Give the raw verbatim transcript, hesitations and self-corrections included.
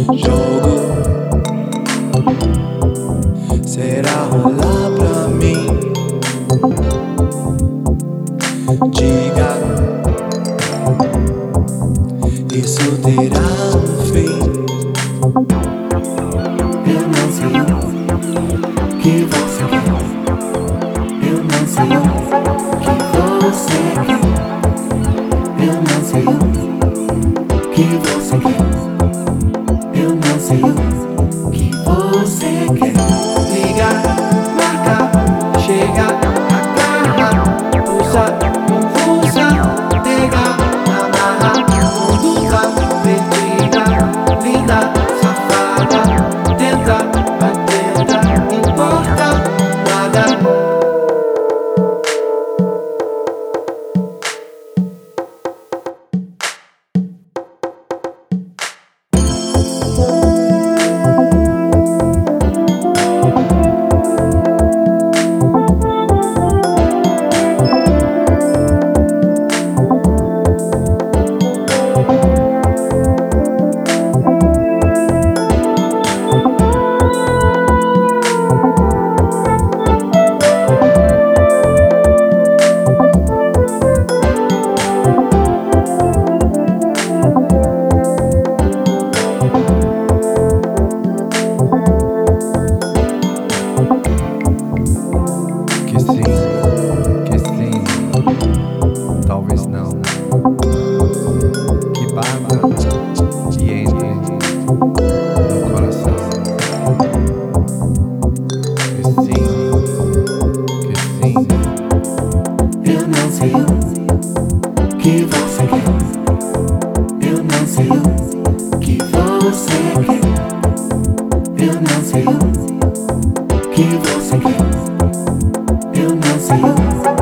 jogo será rolar pra mim. Diga, isso terá um fim. Eu não sei o que você quer. Eu não sei o que você quer. Eu não sei o que você quer. Eu não sei o que você quer. Liga, marca, chega, agarra, usa, confusa, pega, amarra, conduta, perdida, linda, safada, tenta, atenta, importa nada. Que sim, que sim, talvez não. Que bata e entre no coração. Que sim, que sim. Eu não sei o que você quer. Eu não sei o que você quer. Eu não sei o que você quer. Eu não sei o